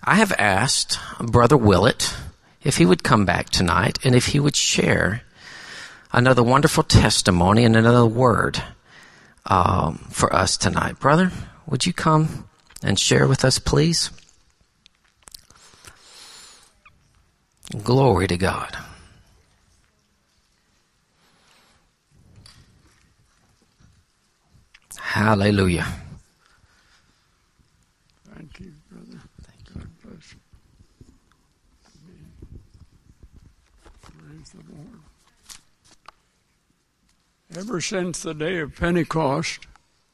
I have asked Brother Willett if he would come back tonight and if he would share another wonderful testimony and another word for us tonight. Brother, would you come and share with us, please? Glory to God. Hallelujah. Thank you, brother. Thank you. God bless you. Praise the Lord. Ever since the day of Pentecost,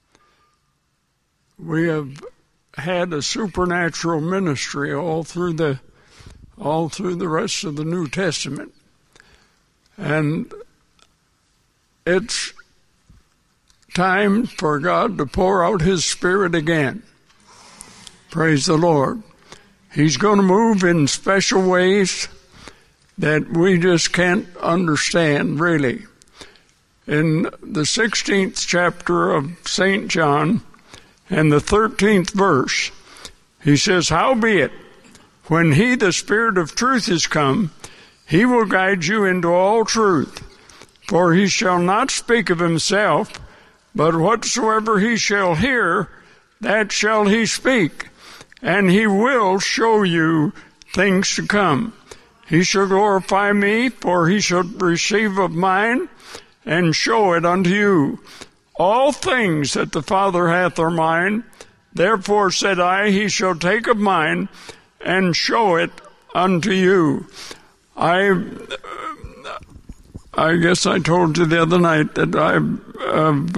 we have had a supernatural ministry all through the rest of the New Testament. And it's time for God to pour out His Spirit again. Praise the Lord. He's going to move in special ways that we just can't understand, really. In the 16th chapter of St. John and the 13th verse, he says, "Howbeit, when He, the Spirit of truth, is come, He will guide you into all truth. For He shall not speak of Himself, but whatsoever He shall hear, that shall He speak. And He will show you things to come. He shall glorify Me, for He shall receive of mine, and show it unto you. All things that the Father hath are mine. Therefore said I, He shall take of mine, and show it unto you." I guess I told you the other night that I've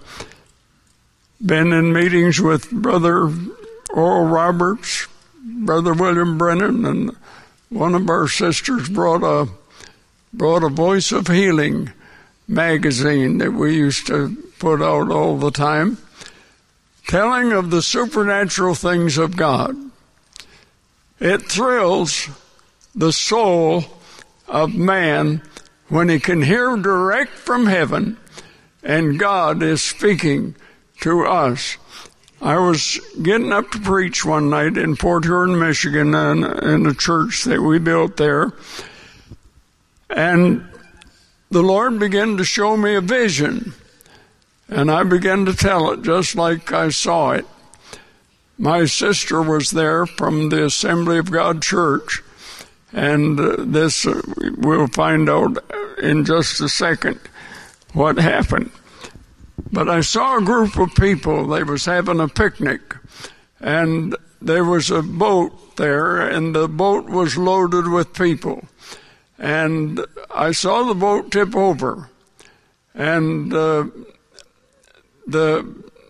been in meetings with Brother Oral Roberts, Brother William Brennan, and one of our sisters brought a Voice of Healing magazine that we used to put out all the time, telling of the supernatural things of God. It thrills the soul of man when he can hear direct from heaven and God is speaking to us. I was getting up to preach one night in Fort Huron, Michigan, in a church that we built there. And the Lord began to show me a vision. And I began to tell it just like I saw it. My sister was there from the Assembly of God Church. And this, we'll find out in just a second what happened. But I saw a group of people. They was having a picnic. And there was a boat there, and the boat was loaded with people. And I saw the boat tip over. And the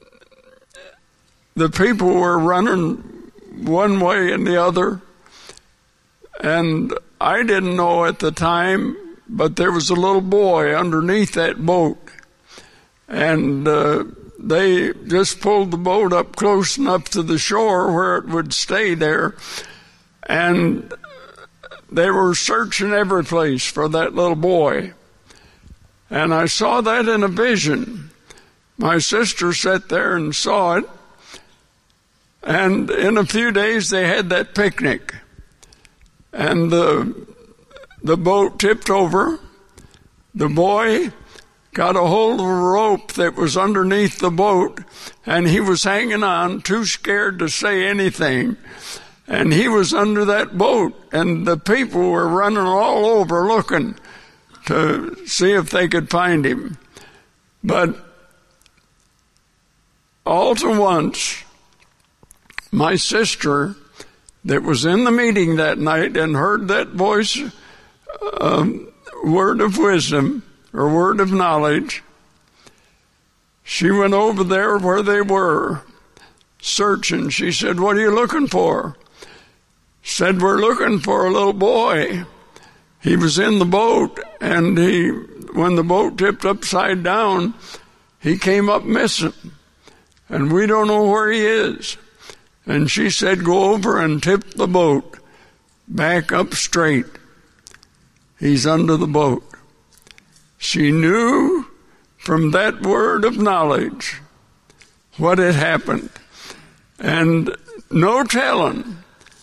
people were running one way and the other. And I didn't know at the time, but there was a little boy underneath that boat. And they just pulled the boat up close enough to the shore where it would stay there. And they were searching every place for that little boy. And I saw that in a vision. My sister sat there and saw it. And in a few days they had that picnic. And the boat tipped over. The boy got a hold of a rope that was underneath the boat, and he was hanging on, too scared to say anything. And he was under that boat, and the people were running all over looking to see if they could find him. But all to once, my sister that was in the meeting that night and heard that voice, word of wisdom, or word of knowledge, she went over there where they were, searching. She said, "What are you looking for?" Said, "We're looking for a little boy. He was in the boat, and when the boat tipped upside down, he came up missing, and we don't know where he is." And she said, "Go over and tip the boat back up straight. He's under the boat." She knew from that word of knowledge what had happened. And no telling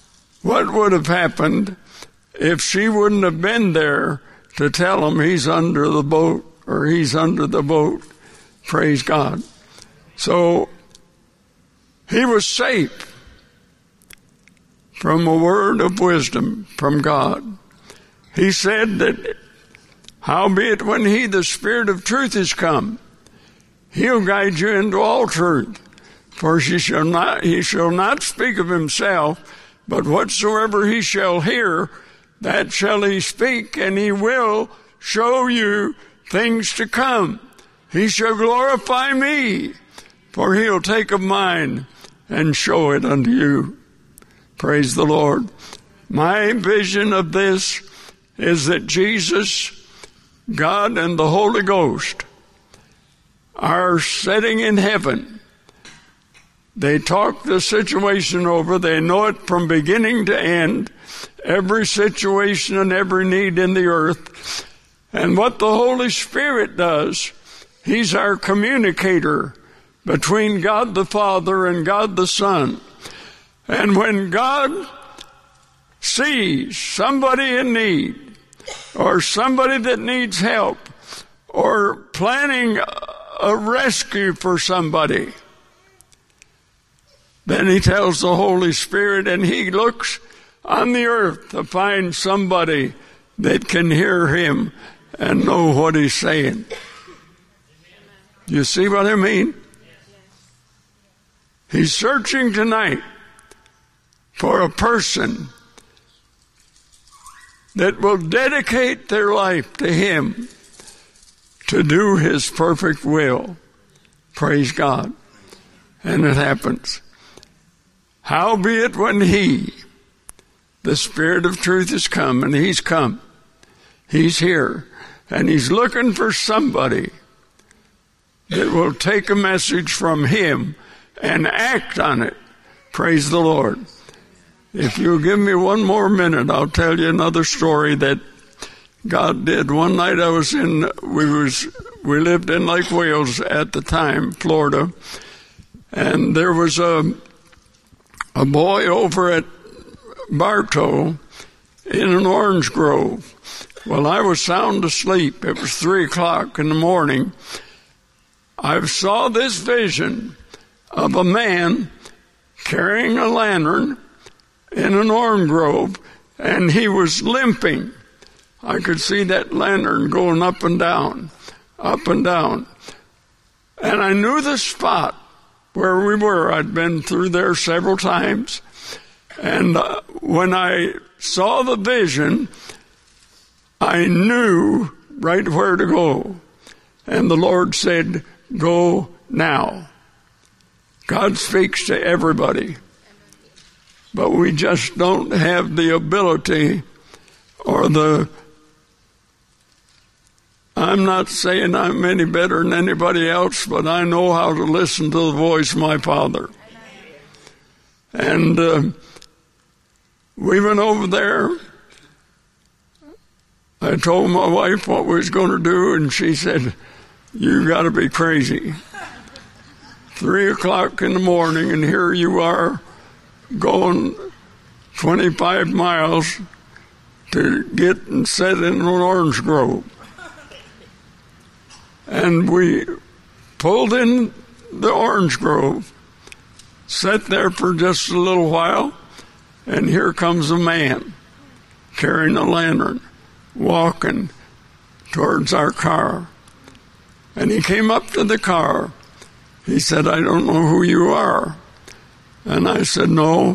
what would have happened if she wouldn't have been there to tell him he's under the boat, or he's under the boat. Praise God. So he was safe from a word of wisdom from God. He said that, howbeit when he, the Spirit of truth, is come, he'll guide you into all truth. For he shall not speak of himself, but whatsoever he shall hear, that shall he speak, and he will show you things to come. He shall glorify me, for he'll take of mine and show it unto you. Praise the Lord. My vision of this is that Jesus, God, and the Holy Ghost are sitting in heaven. They talk the situation over. They know it from beginning to end, every situation and every need in the earth. And what the Holy Spirit does, he's our communicator between God the Father and God the Son. And when God sees somebody in need, or somebody that needs help, or planning a rescue for somebody, then he tells the Holy Spirit, and he looks on the earth to find somebody that can hear him and know what he's saying. Do you see what I mean? He's searching tonight for a person that will dedicate their life to him to do his perfect will. Praise God. And it happens. Howbeit when he, the Spirit of truth, is come, and he's come, he's here, and he's looking for somebody that will take a message from him and act on it. Praise the Lord. If you'll give me one more minute, I'll tell you another story that God did. One night we lived in Lake Wales at the time, Florida, and there was a boy over at Bartow in an orange grove. Well, I was sound asleep. It was 3:00 in the morning. I saw this vision of a man carrying a lantern in an orange grove, and he was limping. I could see that lantern going up and down, up and down. And I knew the spot where we were. I'd been through there several times. And when I saw the vision, I knew right where to go. And the Lord said, go now. God speaks to everybody. But we just don't have the ability or I'm not saying I'm any better than anybody else, but I know how to listen to the voice of my Father. And we went over there. I told my wife what we was going to do, and she said, you got to be crazy. 3:00 in the morning, and here you are going 25 miles to get and sit in an orange grove. And we pulled in the orange grove, sat there for just a little while, and here comes a man carrying a lantern, walking towards our car. And he came up to the car. He said, I don't know who you are. And I said, no.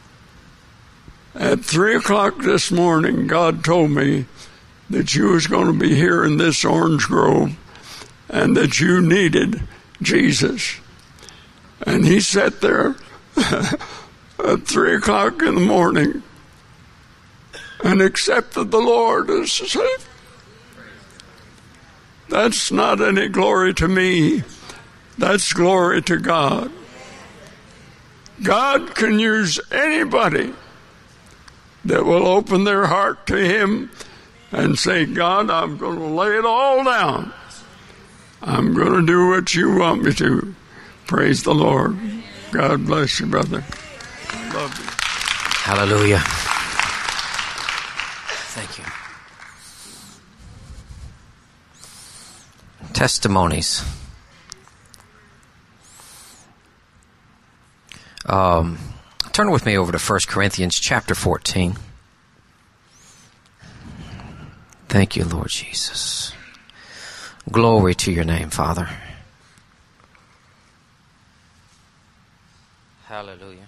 At 3:00 this morning, God told me that you was going to be here in this orange grove and that you needed Jesus. And he sat there at 3:00 in the morning and accepted the Lord as Savior. That's not any glory to me. That's glory to God. God can use anybody that will open their heart to him and say, God, I'm going to lay it all down. I'm going to do what you want me to. Praise the Lord. God bless you, brother. I love you. Hallelujah. Thank you. Testimonies. Turn with me over to 1 Corinthians chapter 14. Thank you, Lord Jesus. Glory to your name, Father. Hallelujah.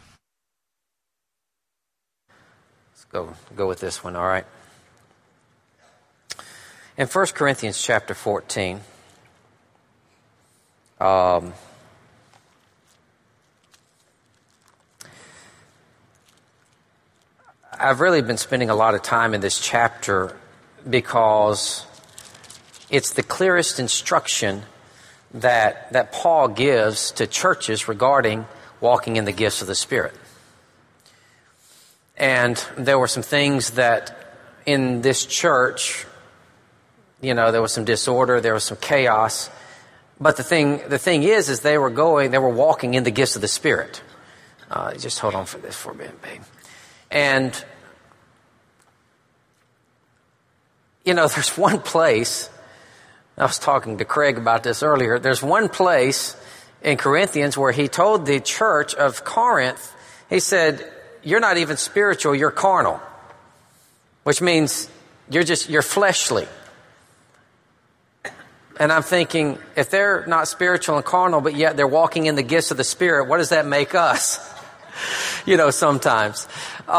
Let's go with this one, all right? In 1 Corinthians chapter 14, I've really been spending a lot of time in this chapter because it's the clearest instruction that Paul gives to churches regarding walking in the gifts of the Spirit. And there were some things that in this church, there was some disorder, there was some chaos. But the thing is they were walking in the gifts of the Spirit. Just hold on for this for a minute, babe. And, there's one place, I was talking to Craig about this earlier, there's one place in Corinthians where he told the church of Corinth, he said, you're not even spiritual, you're carnal. Which means you're fleshly. And I'm thinking, if they're not spiritual and carnal, but yet they're walking in the gifts of the Spirit, what does that make us? Sometimes.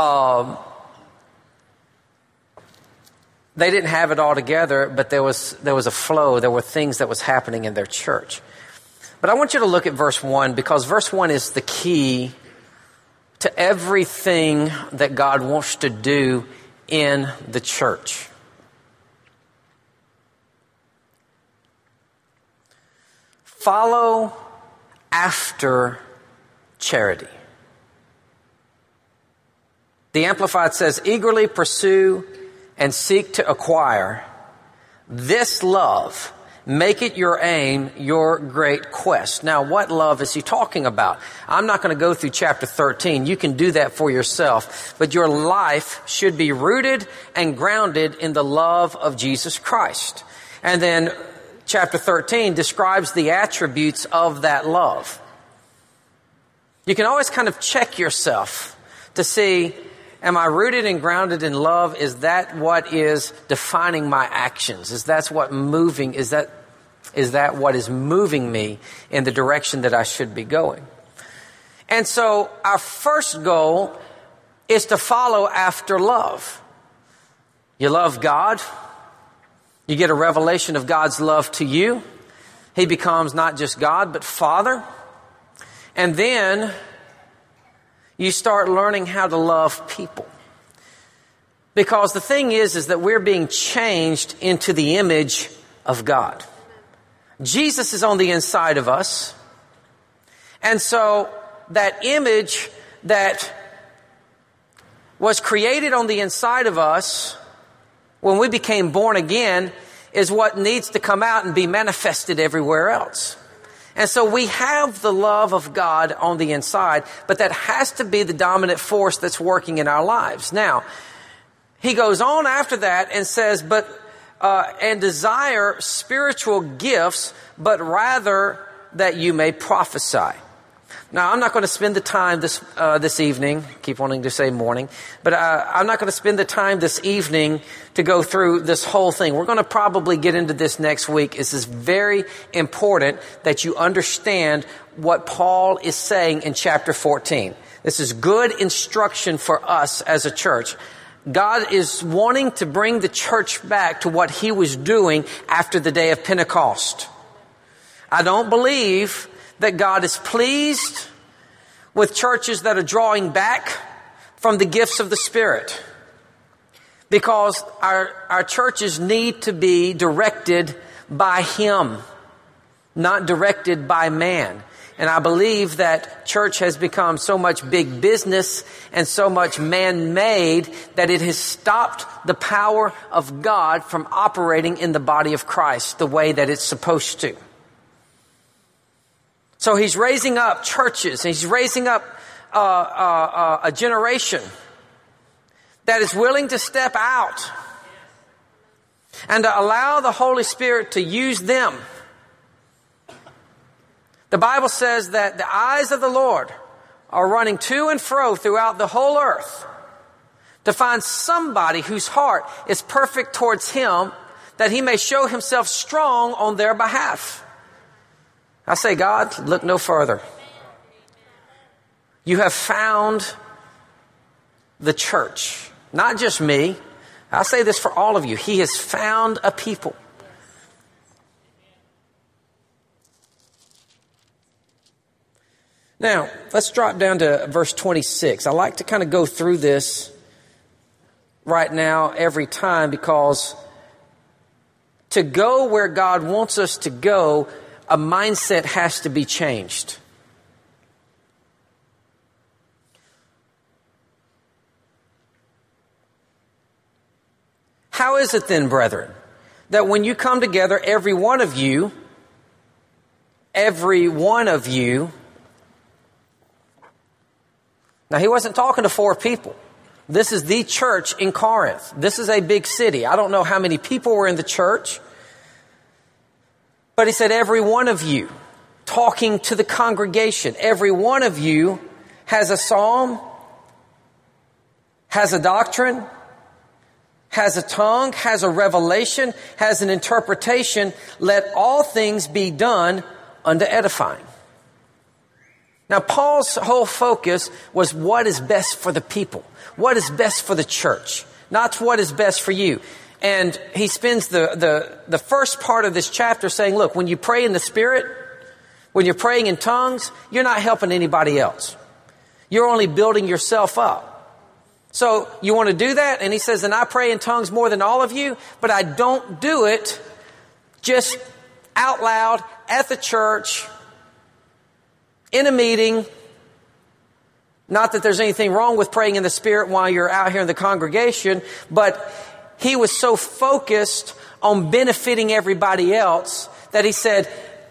They didn't have it all together, but there was a flow. There were things that was happening in their church. But I want you to look at verse 1, because verse 1 is the key to everything that God wants to do in the church. Follow after charity. The Amplified says, eagerly pursue and seek to acquire this love. Make it your aim, your great quest. Now, what love is he talking about? I'm not going to go through chapter 13. You can do that for yourself. But your life should be rooted and grounded in the love of Jesus Christ. And then chapter 13 describes the attributes of that love. You can always kind of check yourself to see, am I rooted and grounded in love? Is that what is defining my actions? Is that what is moving me in the direction that I should be going? And so our first goal is to follow after love. You love God. You get a revelation of God's love to you. He becomes not just God, but Father. And then you start learning how to love people. Because the thing is that we're being changed into the image of God. Jesus is on the inside of us. And so that image that was created on the inside of us when we became born again is what needs to come out and be manifested everywhere else. And so we have the love of God on the inside, but that has to be the dominant force that's working in our lives. Now, he goes on after that and says, and desire spiritual gifts, but rather that you may prophesy. Now, I'm not going to spend the time this evening, keep wanting to say morning, but I'm not going to spend the time this evening to go through this whole thing. We're going to probably get into this next week. This is very important that you understand what Paul is saying in chapter 14. This is good instruction for us as a church. God is wanting to bring the church back to what he was doing after the day of Pentecost. I don't believe that God is pleased with churches that are drawing back from the gifts of the Spirit. Because our churches need to be directed by Him, not directed by man. And I believe that church has become so much big business and so much man-made that it has stopped the power of God from operating in the body of Christ the way that it's supposed to. So he's raising up churches, and he's raising up a generation that is willing to step out and to allow the Holy Spirit to use them. The Bible says that the eyes of the Lord are running to and fro throughout the whole earth to find somebody whose heart is perfect towards Him, that He may show Himself strong on their behalf. I say, God, look no further. You have found the church, not just me. I say this for all of you. He has found a people. Now, let's drop down to verse 26. I like to kind of go through this right now every time, because to go where God wants us to go, a mindset has to be changed. How is it then, brethren, that when you come together, every one of you, now he wasn't talking to 4 people. This is the church in Corinth. This is a big city. I don't know how many people were in the church, but he said every one of you, talking to the congregation, every one of you has a psalm, has a doctrine, has a tongue, has a revelation, has an interpretation. Let all things be done unto edifying. Now, Paul's whole focus was what is best for the people, what is best for the church, not what is best for you. And he spends the first part of this chapter saying, look, when you pray in the Spirit, when you're praying in tongues, you're not helping anybody else. You're only building yourself up. So you want to do that? And he says, and I pray in tongues more than all of you, but I don't do it just out loud at the church, in a meeting. Not that there's anything wrong with praying in the Spirit while you're out here in the congregation, but he was so focused on benefiting everybody else that he said,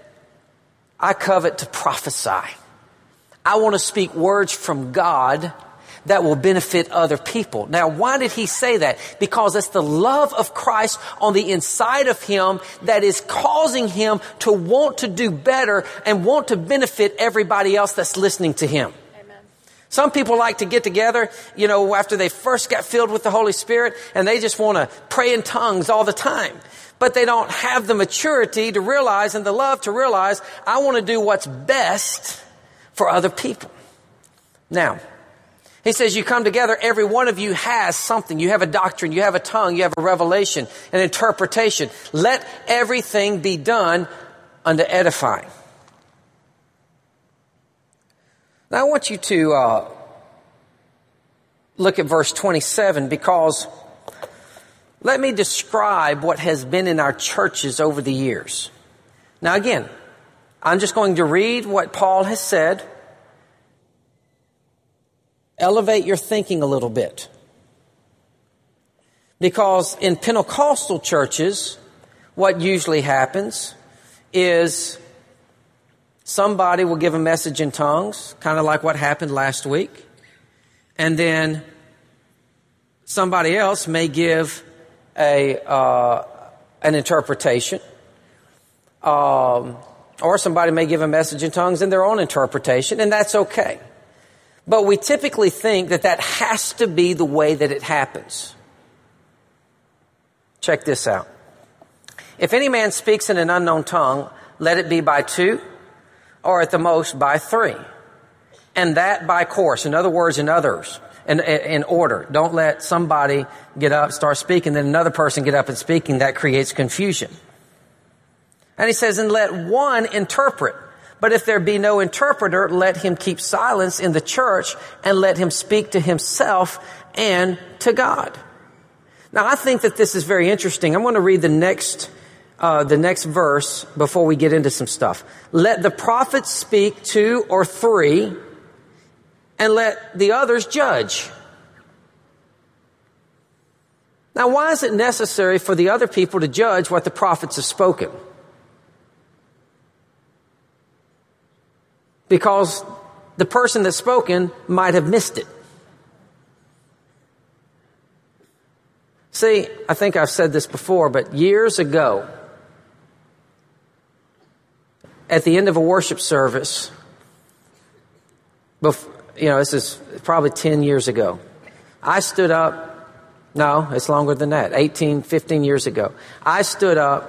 I covet to prophesy. I want to speak words from God that will benefit other people. Now, why did he say that? Because it's the love of Christ on the inside of him that is causing him to want to do better and want to benefit everybody else that's listening to him. Amen. Some people like to get together, after they first got filled with the Holy Spirit, and they just want to pray in tongues all the time. But they don't have the maturity to realize and the love to realize, I want to do what's best for other people. Now, he says you come together, every one of you has something. You have a doctrine, you have a tongue, you have a revelation, an interpretation. Let everything be done unto edifying. Now I want you to look at verse 27, because let me describe what has been in our churches over the years. Now again, I'm just going to read what Paul has said. Elevate your thinking a little bit. Because in Pentecostal churches, what usually happens is somebody will give a message in tongues, kind of like what happened last week. And then somebody else may give an interpretation. Or somebody may give a message in tongues in their own interpretation, and that's okay. But we typically think that has to be the way that it happens. Check this out. If any man speaks in an unknown tongue, let it be by 2, or at the most by 3. And that by course. In other words, in order. Don't let somebody get up, start speaking, then another person get up and speaking. That creates confusion. And he says, and let one interpret. But if there be no interpreter, let him keep silence in the church and let him speak to himself and to God. Now, I think that this is very interesting. I'm going to read the next verse before we get into some stuff. Let the prophets speak 2 or 3, and let the others judge. Now, why is it necessary for the other people to judge what the prophets have spoken? Because the person that's spoken might have missed it. See, I think I've said this before, but years ago, at the end of a worship service, this is probably 10 years ago, I stood up. No, it's longer than that. 15 years ago. I stood up.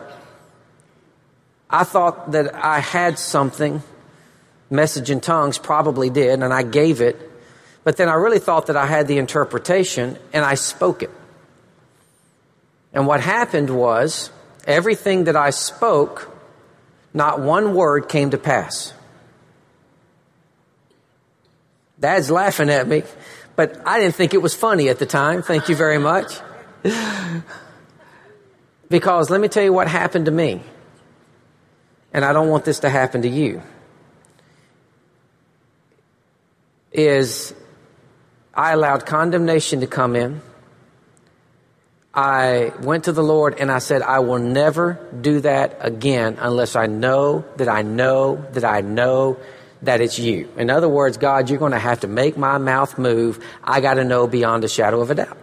I thought that I had something. Message in tongues, probably did, and I gave it. But then I really thought that I had the interpretation, and I spoke it. And what happened was, everything that I spoke, not one word came to pass. Dad's laughing at me. But I didn't think it was funny at the time. Thank you very much. Because let me tell you what happened to me. And I don't want this to happen to you. Is I allowed condemnation to come in. I went to the Lord and I said, I will never do that again unless I know that I know that I know that it's you. In other words, God, you're going to have to make my mouth move. I got to know beyond a shadow of a doubt.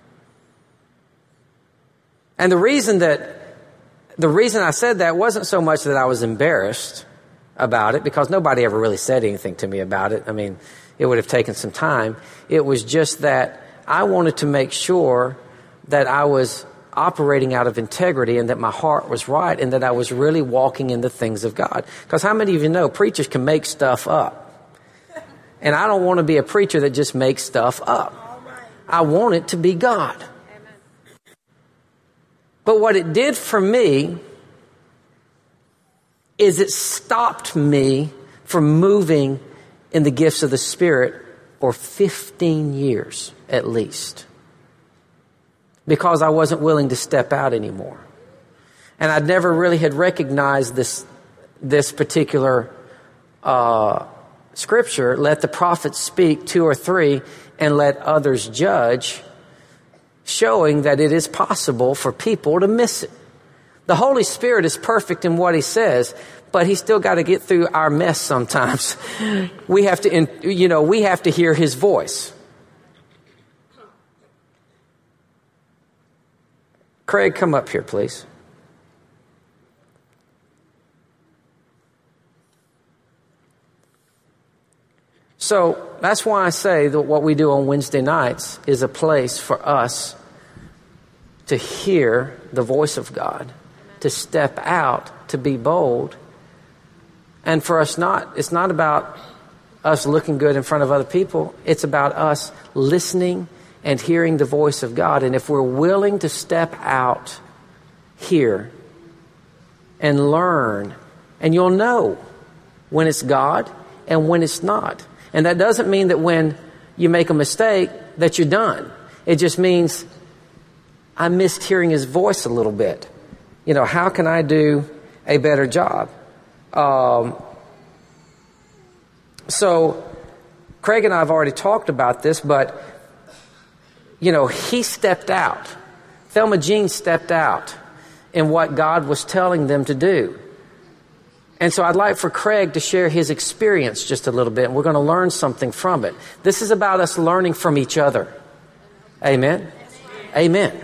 And the reason I said that wasn't so much that I was embarrassed about it, because nobody ever really said anything to me about it. I mean, it would have taken some time. It was just that I wanted to make sure that I was operating out of integrity and that my heart was right and that I was really walking in the things of God. Because how many of you know preachers can make stuff up? And I don't want to be a preacher that just makes stuff up. I want it to be God. But what it did for me is it stopped me from moving in the gifts of the Spirit for 15 years at least. Because I wasn't willing to step out anymore. And I never really had recognized this particular scripture, let the prophets speak 2 or 3 and let others judge, showing that it is possible for people to miss it. The Holy Spirit is perfect in what He says, but He's still got to get through our mess sometimes. We have to hear His voice. Craig, come up here, please. So that's why I say that what we do on Wednesday nights is a place for us to hear the voice of God, to step out, to be bold. And for us it's not about us looking good in front of other people. It's about us listening and hearing the voice of God. And if we're willing to step out here and learn, and you'll know when it's God and when it's not. And that doesn't mean that when you make a mistake that you're done. It just means I missed hearing His voice a little bit. How can I do a better job? So Craig and I have already talked about this, but he stepped out. Thelma Jean stepped out in what God was telling them to do. And so I'd like for Craig to share his experience just a little bit, and we're going to learn something from it. This is about us learning from each other. Amen? Amen.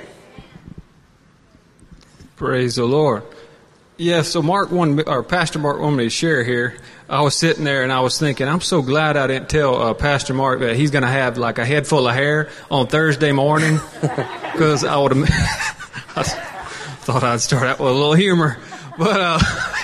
Praise the Lord. Yeah, so Pastor Mark wanted me to share here. I was sitting there and I was thinking, I'm so glad I didn't tell Pastor Mark that he's going to have like a head full of hair on Thursday morning, because I would have. I thought I'd start out with a little humor, but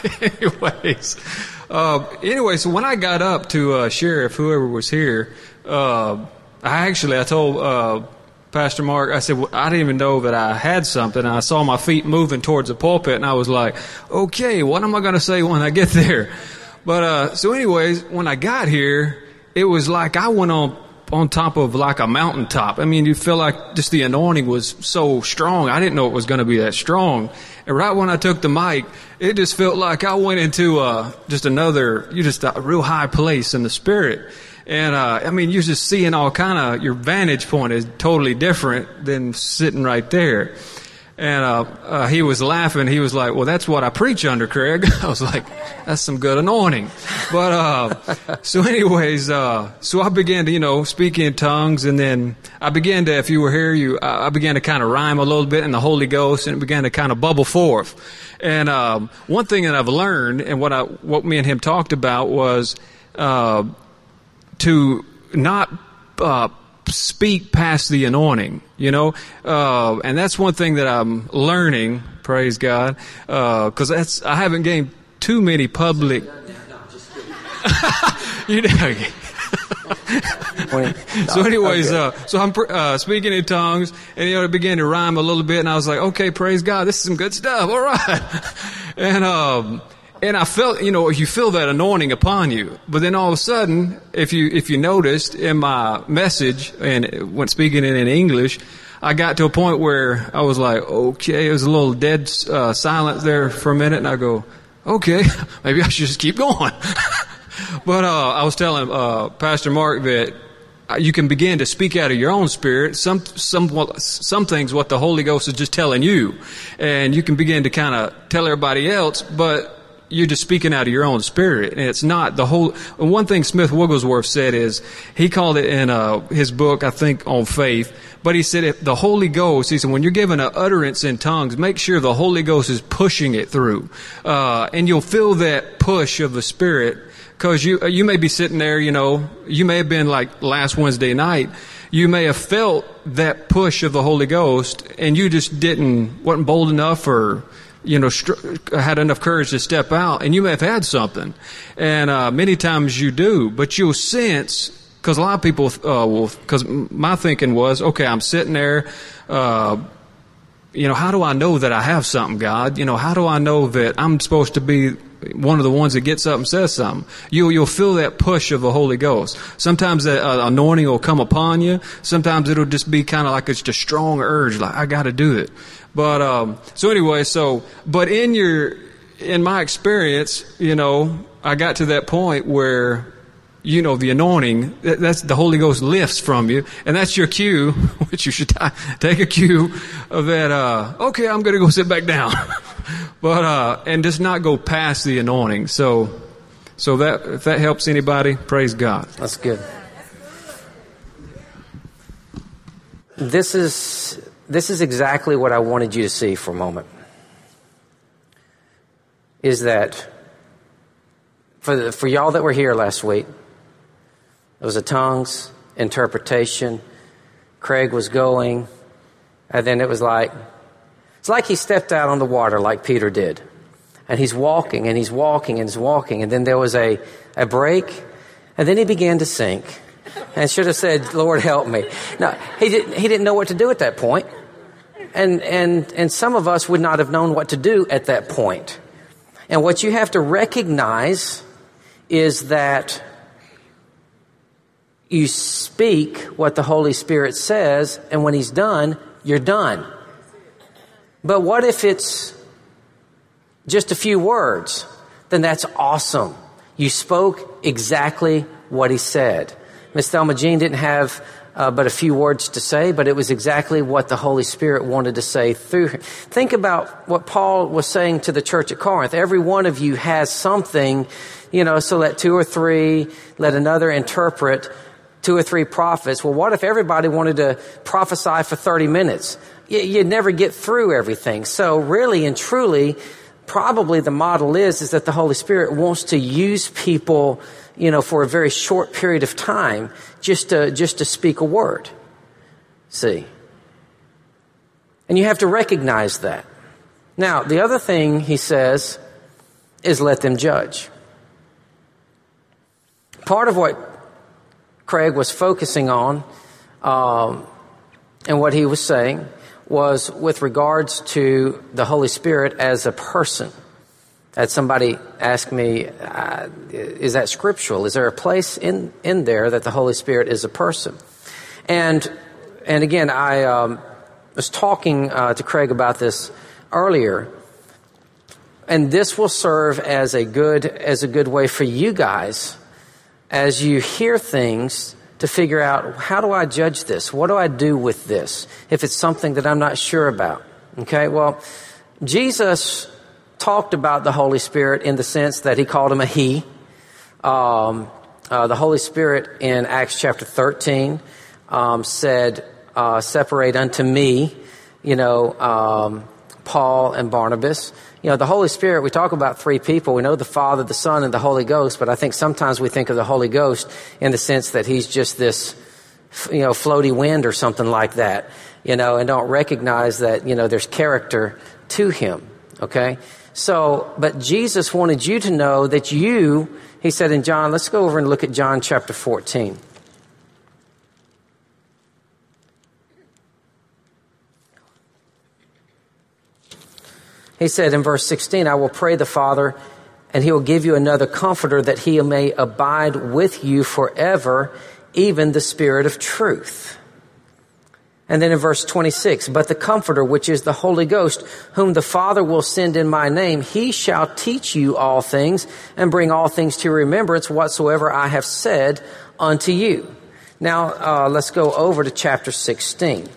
anyway, so when I got up to share, if whoever was here, I told Pastor Mark, I said, well, I didn't even know that I had something. And I saw my feet moving towards the pulpit, and I was like, okay, what am I going to say when I get there? But so anyways, when I got here, it was like I went on top of like a mountaintop. I mean, you feel like just the anointing was so strong. I didn't know it was going to be that strong. And right when I took the mic, it just felt like I went into just a real high place in the Spirit. And, you're just seeing all kind of, your vantage point is totally different than sitting right there. And he was laughing. He was like, well, that's what I preach under, Craig. I was like, that's some good anointing. But so anyways, so I began to, speak in tongues. And then I began to, if you were here, I began to kind of rhyme a little bit in the Holy Ghost, and it began to kind of bubble forth. And one thing that I've learned, and what me and him talked about, was to not speak past the anointing, and that's one thing that I'm learning, praise God, because I haven't gained too many public. So anyways, so I'm speaking in tongues, and it began to rhyme a little bit, and I was like, okay, praise God, this is some good stuff, all right. And I felt, you feel that anointing upon you. But then all of a sudden, if you noticed in my message, and when speaking it in English, I got to a point where I was like, okay, it was a little dead silence there for a minute, and I go, okay, maybe I should just keep going. But I was telling Pastor Mark that you can begin to speak out of your own spirit. Some things what the Holy Ghost is just telling you, and you can begin to kind of tell everybody else, but you're just speaking out of your own spirit, and it's not the whole. One thing Smith Wigglesworth said is, he called it in his book, I think, on faith, but he said if the Holy Ghost, he said, when you're given an utterance in tongues, make sure the Holy Ghost is pushing it through, and you'll feel that push of the Spirit, because you may be sitting there, you may have been like last Wednesday night, you may have felt that push of the Holy Ghost, and you just wasn't bold enough, or had enough courage to step out, and you may have had something. And many times you do, but you'll sense, because a lot of people because my thinking was, okay, I'm sitting there, how do I know that I have something, God? How do I know that I'm supposed to be one of the ones that gets up and says something? You'll feel that push of the Holy Ghost. Sometimes that anointing will come upon you. Sometimes it'll just be kind of like it's just a strong urge, like, I got to do it. But, so anyway, but in my experience, I got to that point where, the anointing, that's the Holy Ghost lifts from you, and that's your cue, which you should take a cue of that, okay, I'm going to go sit back down. But, and just not go past the anointing. So that, if that helps anybody, praise God. That's good. This is exactly what I wanted you to see for a moment. Is that for y'all that were here last week, there was a tongues interpretation. Craig was going, and then it's like he stepped out on the water like Peter did. And he's walking, and he's walking, and he's walking, and then there was a break, and then he began to sink. And should have said, Lord, help me. No, he didn't know what to do at that point. And some of us would not have known what to do at that point. And what you have to recognize is that you speak what the Holy Spirit says, and when He's done, you're done. But what if it's just a few words? Then that's awesome. You spoke exactly what He said. Miss Thelma Jean didn't have but a few words to say, but it was exactly what the Holy Spirit wanted to say through her. Think about what Paul was saying to the church at Corinth. Every one of you has something, so let 2 or 3, let another interpret, 2 or 3 prophets. Well, what if everybody wanted to prophesy for 30 minutes? You'd never get through everything. So really and truly, probably the model is that the Holy Spirit wants to use people, for a very short period of time, just to speak a word. See? And you have to recognize that. Now, the other thing he says is let them judge. Part of what Craig was focusing on, and what he was saying, was with regards to the Holy Spirit as a person. Had somebody ask me, is that scriptural? Is there a place in there that the Holy Spirit is a person? And again, I was talking to Craig about this earlier, and this will serve as a good way for you guys as you hear things to figure out, how do I judge this? What do I do with this if it's something that I'm not sure about? Okay, well, Jesus talked about the Holy Spirit in the sense that he called him a he. The Holy Spirit in Acts chapter 13 said, separate unto me, Paul and Barnabas. The Holy Spirit, we talk about three people. We know the Father, the Son, and the Holy Ghost, but I think sometimes we think of the Holy Ghost in the sense that he's just this, floaty wind or something like that, and don't recognize that, there's character to him, okay? So, but Jesus wanted you to know that he said in John, let's go over and look at John chapter 14. He said in verse 16, I will pray the Father, and he will give you another comforter that he may abide with you forever, even the Spirit of truth. And then in verse 26, but the Comforter, which is the Holy Ghost, whom the Father will send in my name, he shall teach you all things and bring all things to your remembrance whatsoever I have said unto you. Now, let's go over to chapter 16.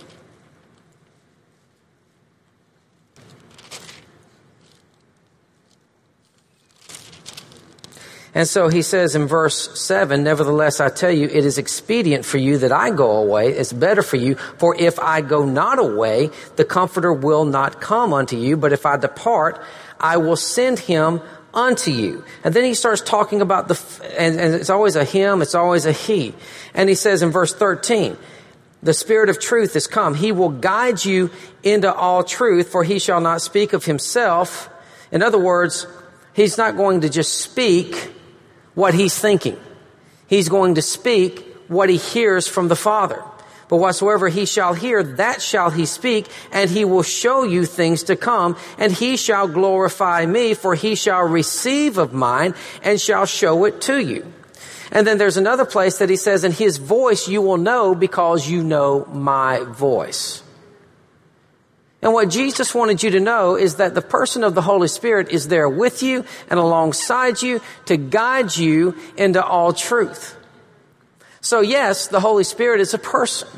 And so he says in verse 7, nevertheless, I tell you, it is expedient for you that I go away. It's better for you. For if I go not away, the Comforter will not come unto you. But if I depart, I will send him unto you. And then he starts talking about and it's always a him, it's always a he. And he says in verse 13, the Spirit of truth is come. He will guide you into all truth, for he shall not speak of himself. In other words, he's not going to just speak what he's thinking. He's going to speak what he hears from the Father. But whatsoever he shall hear, that shall he speak, and he will show you things to come, and he shall glorify me, for he shall receive of mine, and shall show it to you. And then there's another place that he says, and his voice you will know, because you know my voice. And what Jesus wanted you to know is that the person of the Holy Spirit is there with you and alongside you to guide you into all truth. So yes, the Holy Spirit is a person.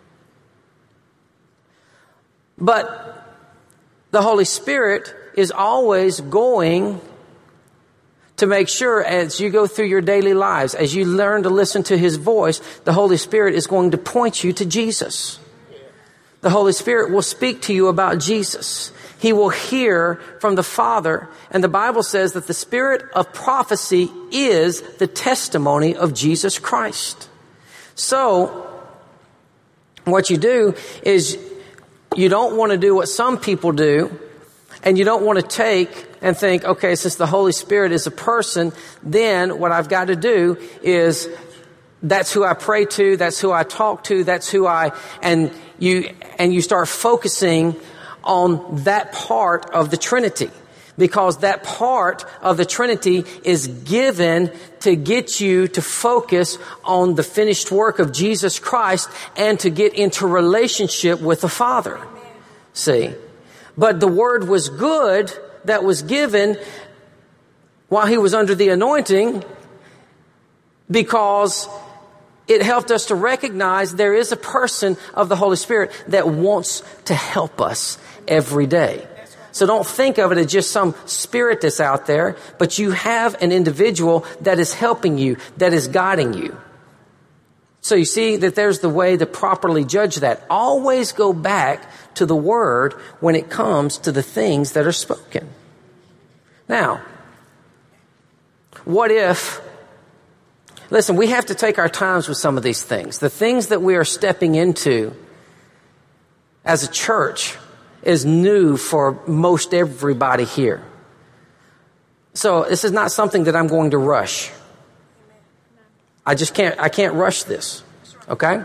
But the Holy Spirit is always going to make sure as you go through your daily lives, as you learn to listen to his voice, the Holy Spirit is going to point you to Jesus. The Holy Spirit will speak to you about Jesus. He will hear from the Father. And the Bible says that the spirit of prophecy is the testimony of Jesus Christ. So, what you do is you don't want to do what some people do, and you don't want to take and think, okay, since the Holy Spirit is a person, then what I've got to do is that's who I pray to, that's who I talk to, that's who and you start focusing on that part of the Trinity, because that part of the Trinity is given to get you to focus on the finished work of Jesus Christ and to get into relationship with the Father. See? But the word was good that was given while he was under the anointing, because it helped us to recognize there is a person of the Holy Spirit that wants to help us every day. So don't think of it as just some spirit that's out there, but you have an individual that is helping you, that is guiding you. So you see that there's the way to properly judge that. Always go back to the Word when it comes to the things that are spoken. Now, what if... Listen, we have to take our times with some of these things. The things that we are stepping into as a church is new for most everybody here. So this is not something that I'm going to rush. I can't rush this. Okay?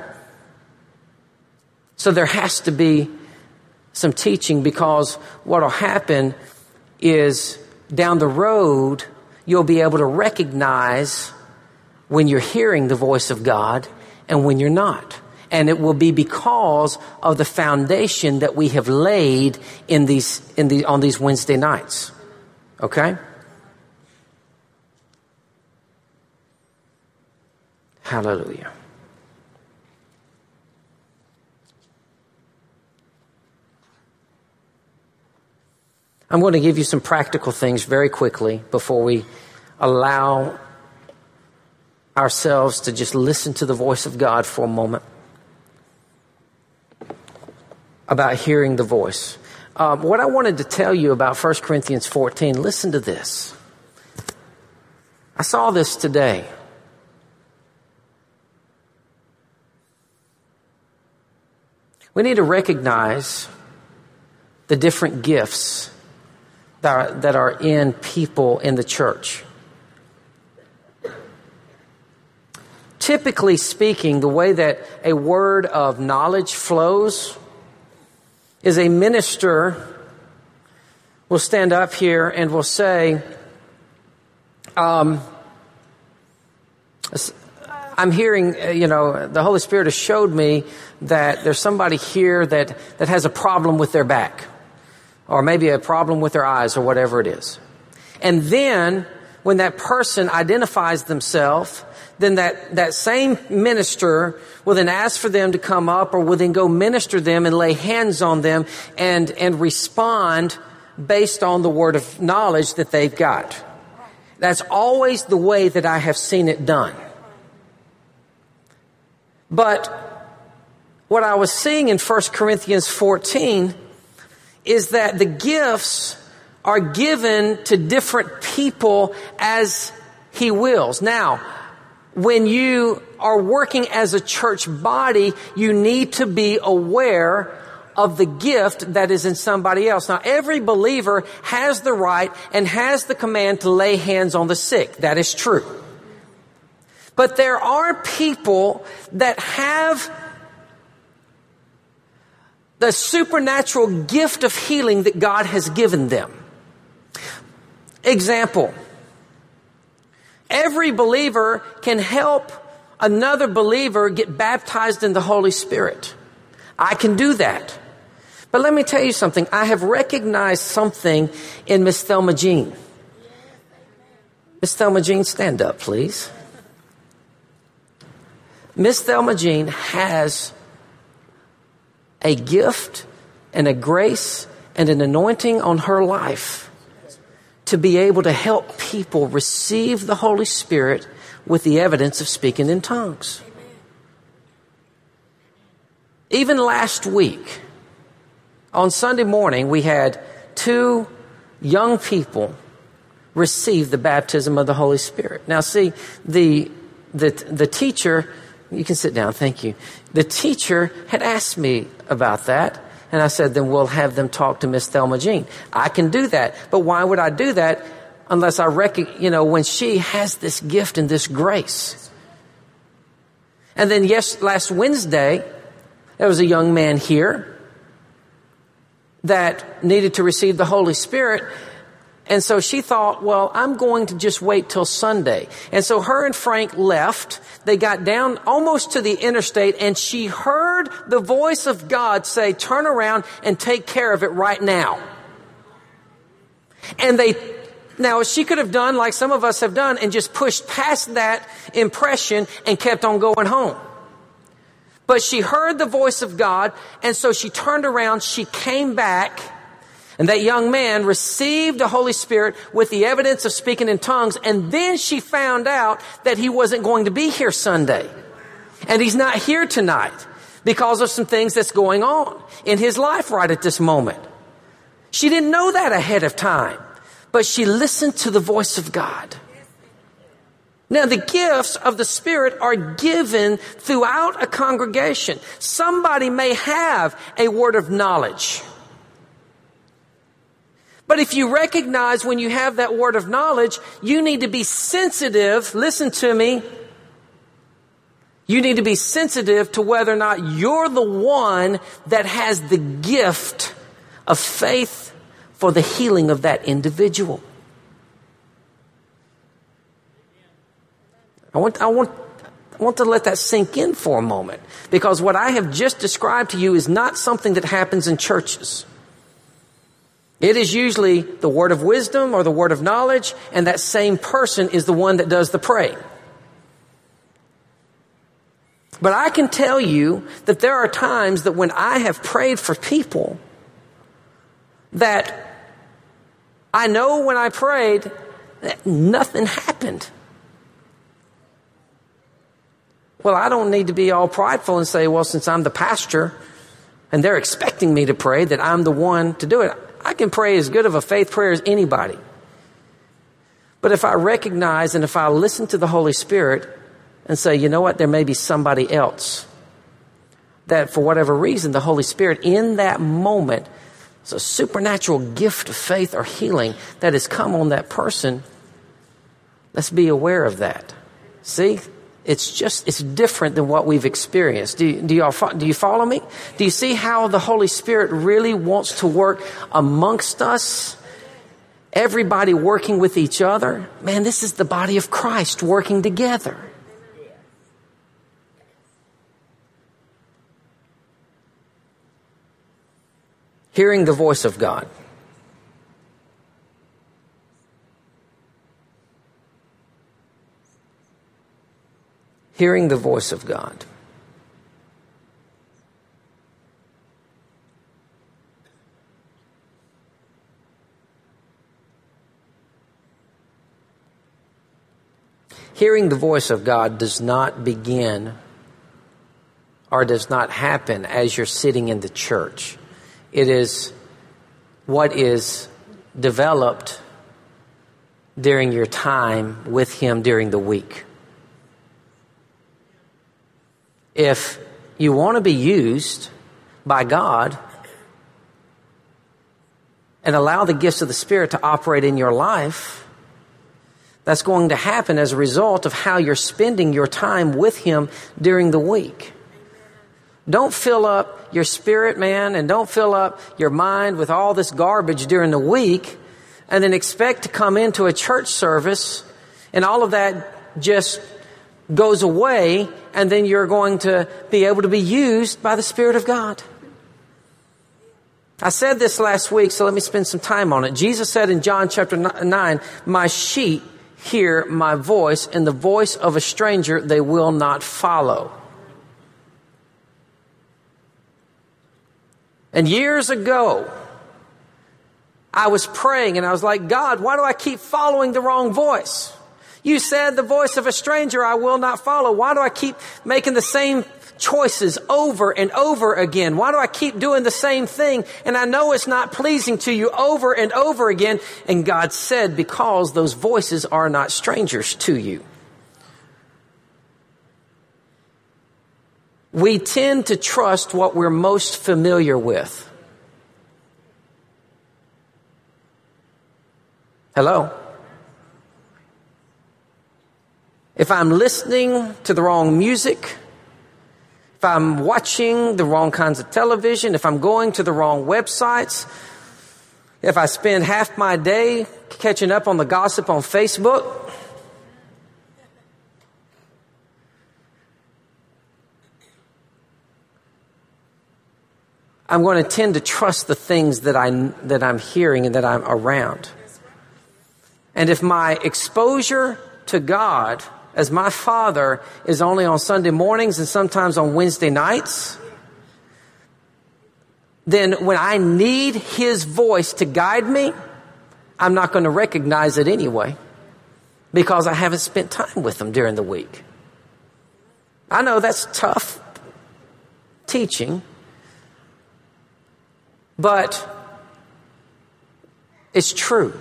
So there has to be some teaching, because what will happen is down the road, you'll be able to recognize when you're hearing the voice of God and when you're not. And it will be because of the foundation that we have laid on these Wednesday nights. Okay? Hallelujah. I'm going to give you some practical things very quickly before we allow ourselves to just listen to the voice of God for a moment about hearing the voice. What I wanted to tell you about 1 Corinthians 14, listen to this. I saw this today. We need to recognize the different gifts that are in people in the church. Typically speaking, the way that a word of knowledge flows is a minister will stand up here and will say, I'm hearing, the Holy Spirit has showed me that there's somebody here that has a problem with their back, or maybe a problem with their eyes, or whatever it is. And then when that person identifies themselves, then that same minister will then ask for them to come up, or will then go minister them and lay hands on them and respond based on the word of knowledge that they've got. That's always the way that I have seen it done. But what I was seeing in 1 Corinthians 14 is that the gifts are given to different people as He wills. Now, when you are working as a church body, you need to be aware of the gift that is in somebody else. Now, every believer has the right and has the command to lay hands on the sick. That is true. But there are people that have the supernatural gift of healing that God has given them. Example. Every believer can help another believer get baptized in the Holy Spirit. I can do that. But let me tell you something. I have recognized something in Miss Thelma Jean. Miss Thelma Jean, stand up, please. Miss Thelma Jean has a gift and a grace and an anointing on her life to be able to help people receive the Holy Spirit with the evidence of speaking in tongues. Even last week, on Sunday morning, we had 2 young people receive the baptism of the Holy Spirit. Now, see, the teacher, you can sit down, thank you. The teacher had asked me about that, and I said, then we'll have them talk to Miss Thelma Jean. I can do that, but why would I do that unless I when she has this gift and this grace? And then last Wednesday, there was a young man here that needed to receive the Holy Spirit. And so she thought, well, I'm going to just wait till Sunday. And so her and Frank left. They got down almost to the interstate, and she heard the voice of God say, turn around and take care of it right now. And now she could have done like some of us have done and just pushed past that impression and kept on going home. But she heard the voice of God, and so she turned around, she came back, and that young man received the Holy Spirit with the evidence of speaking in tongues, and then she found out that he wasn't going to be here Sunday. And he's not here tonight because of some things that's going on in his life right at this moment. She didn't know that ahead of time, but she listened to the voice of God. Now, the gifts of the Spirit are given throughout a congregation. Somebody may have a word of knowledge. But if you recognize when you have that word of knowledge, you need to be sensitive. Listen to me. You need to be sensitive to whether or not you're the one that has the gift of faith for the healing of that individual. I want to let that sink in for a moment, because what I have just described to you is not something that happens in churches. It is usually the word of wisdom or the word of knowledge, and that same person is the one that does the praying. But I can tell you that there are times that when I have prayed for people, that I know when I prayed, that nothing happened. Well, I don't need to be all prideful and say, well, since I'm the pastor and they're expecting me to pray, that I'm the one to do it. I can pray as good of a faith prayer as anybody. But if I recognize and if I listen to the Holy Spirit and say, you know what, there may be somebody else that for whatever reason, the Holy Spirit in that moment, it's a supernatural gift of faith or healing that has come on that person. Let's be aware of that. See? It's different than what we've experienced. Do you follow me? Do you see how the Holy Spirit really wants to work amongst us? Everybody working with each other. Man, this is the body of Christ working together. Hearing the voice of God. Hearing the voice of God. Hearing the voice of God does not begin or does not happen as you're sitting in the church. It is what is developed during your time with Him during the week. If you want to be used by God and allow the gifts of the Spirit to operate in your life, that's going to happen as a result of how you're spending your time with Him during the week. Don't fill up your spirit, man, and don't fill up your mind with all this garbage during the week and then expect to come into a church service and all of that just goes away, and then you're going to be able to be used by the Spirit of God. I said this last week, so let me spend some time on it. Jesus said in John chapter 9, my sheep hear my voice, and the voice of a stranger they will not follow. And years ago, I was praying and I was like, God, why do I keep following the wrong voice? You said the voice of a stranger I will not follow. Why do I keep making the same choices over and over again? Why do I keep doing the same thing? And I know it's not pleasing to you over and over again. And God said, because those voices are not strangers to you. We tend to trust what we're most familiar with. Hello? If I'm listening to the wrong music, if I'm watching the wrong kinds of television, if I'm going to the wrong websites, if I spend half my day catching up on the gossip on Facebook, I'm going to tend to trust the things that I'm hearing and that I'm around. And if my exposure to God as my Father is only on Sunday mornings and sometimes on Wednesday nights, then when I need His voice to guide me, I'm not going to recognize it anyway because I haven't spent time with Him during the week. I know that's tough teaching, but it's true.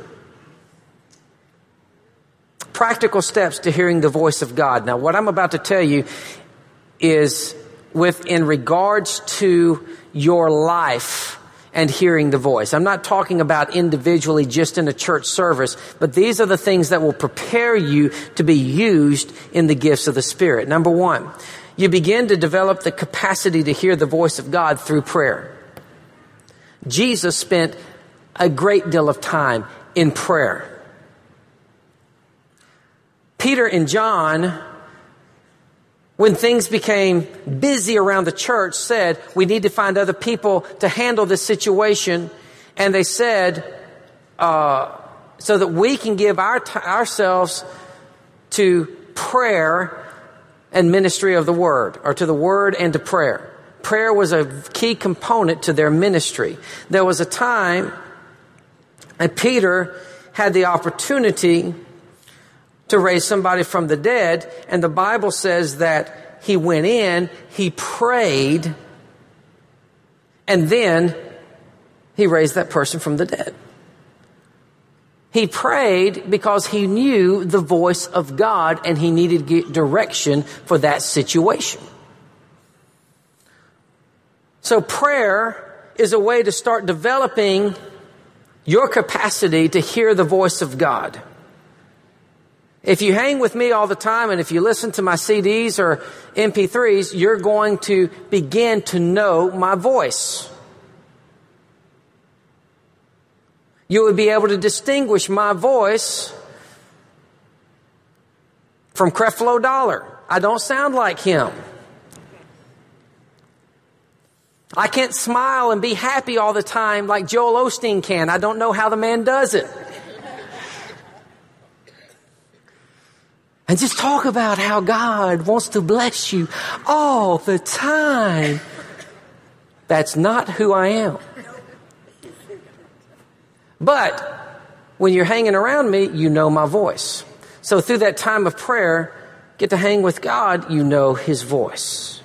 Practical steps to hearing the voice of God. Now, what I'm about to tell you is in regards to your life and hearing the voice. I'm not talking about individually just in a church service, but these are the things that will prepare you to be used in the gifts of the Spirit. Number one, you begin to develop the capacity to hear the voice of God through prayer. Jesus spent a great deal of time in prayer. Peter and John, when things became busy around the church, said, we need to find other people to handle this situation. And they said, so that we can give ourselves to prayer and ministry of the Word, or to the Word and to prayer. Prayer was a key component to their ministry. There was a time And Peter had the opportunity to raise somebody from the dead. And the Bible says that he went in, he prayed, and then he raised that person from the dead. He prayed because he knew the voice of God and he needed to get direction for that situation. So prayer is a way to start developing your capacity to hear the voice of God. If you hang with me all the time and if you listen to my CDs or MP3s, you're going to begin to know my voice. You would be able to distinguish my voice from Creflo Dollar. I don't sound like him. I can't smile and be happy all the time like Joel Osteen can. I don't know how the man does it. And just talk about how God wants to bless you all the time. That's not who I am. But when you're hanging around me, you know my voice. So through that time of prayer, get to hang with God, you know His voice.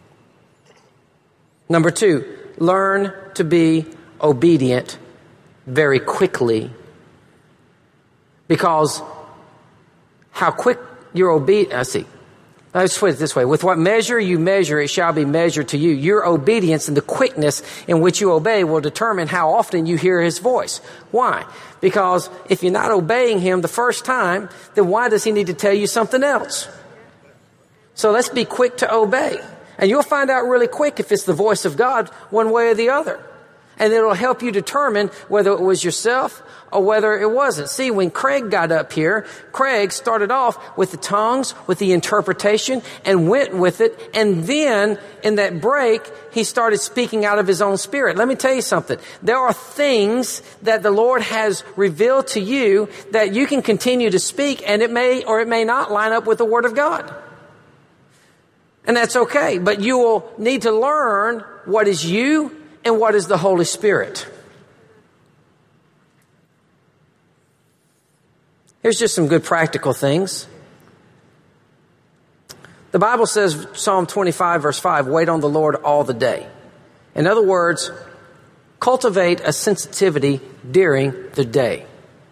Number 2, learn to be obedient very quickly. Because how quick you're obedient, let's put it this way. With what measure you measure, it shall be measured to you. Your obedience and the quickness in which you obey will determine how often you hear His voice. Why? Because if you're not obeying Him the first time, then why does He need to tell you something else? So let's be quick to obey. And you'll find out really quick if it's the voice of God one way or the other. And it'll help you determine whether it was yourself or whether it wasn't. See, when Craig got up here, Craig started off with the tongues, with the interpretation, and went with it. And then in that break, he started speaking out of his own spirit. Let me tell you something. There are things that the Lord has revealed to you that you can continue to speak, and it may or it may not line up with the Word of God. And that's okay. But you will need to learn what is you and what is the Holy Spirit. Here's just some good practical things. The Bible says, Psalm 25 verse 5, wait on the Lord all the day. In other words, cultivate a sensitivity during the day.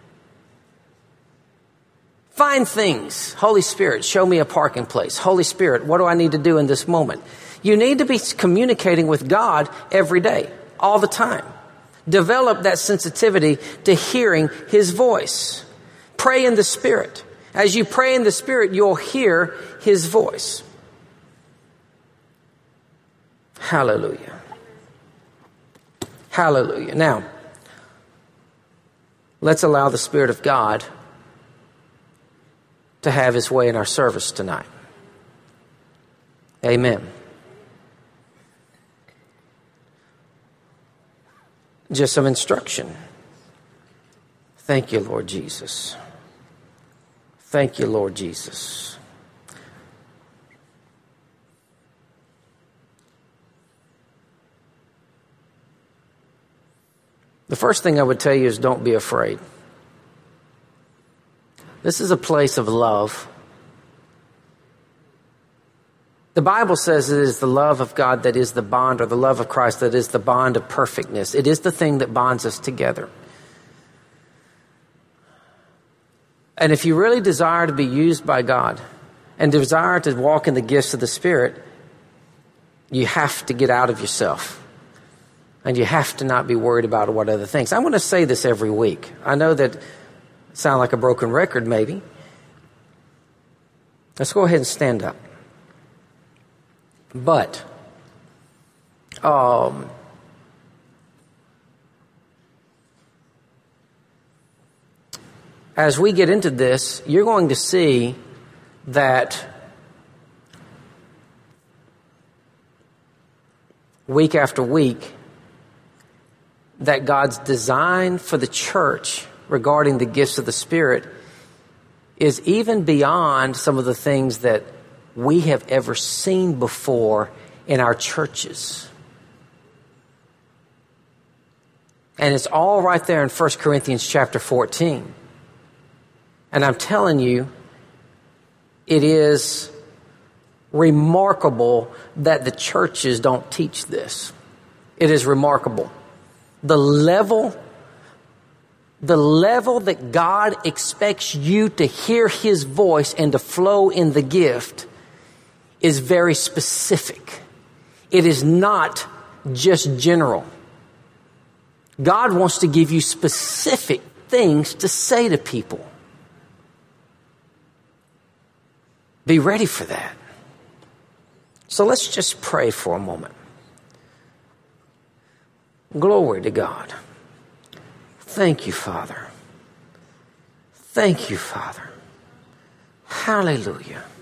Find things. Holy Spirit, show me a parking place. Holy Spirit, what do I need to do in this moment? You need to be communicating with God every day, all the time. Develop that sensitivity to hearing His voice. Pray in the Spirit. As you pray in the Spirit, you'll hear His voice. Hallelujah. Hallelujah. Now, let's allow the Spirit of God to have His way in our service tonight. Amen. Just some instruction. Thank you, Lord Jesus. Thank you, Lord Jesus. The first thing I would tell you is don't be afraid. This is a place of love. The Bible says it is the love of God that is the bond, or the love of Christ that is the bond of perfectness. It is the thing that bonds us together. And if you really desire to be used by God and desire to walk in the gifts of the Spirit, you have to get out of yourself. And you have to not be worried about what other things. I'm going to say this every week. I know that it sounds like a broken record maybe. Let's go ahead and stand up. But as we get into this, you're going to see that week after week, that God's design for the church regarding the gifts of the Spirit is even beyond some of the things that we have ever seen before in our churches. And it's all right there in 1 Corinthians chapter 14. And I'm telling you, it is remarkable that the churches don't teach this. It is remarkable. The level that God expects you to hear His voice and to flow in the gift is very specific. It is not just general. God wants to give you specific things to say to people. Be ready for that. So let's just pray for a moment. Glory to God. Thank you, Father. Thank you, Father. Hallelujah.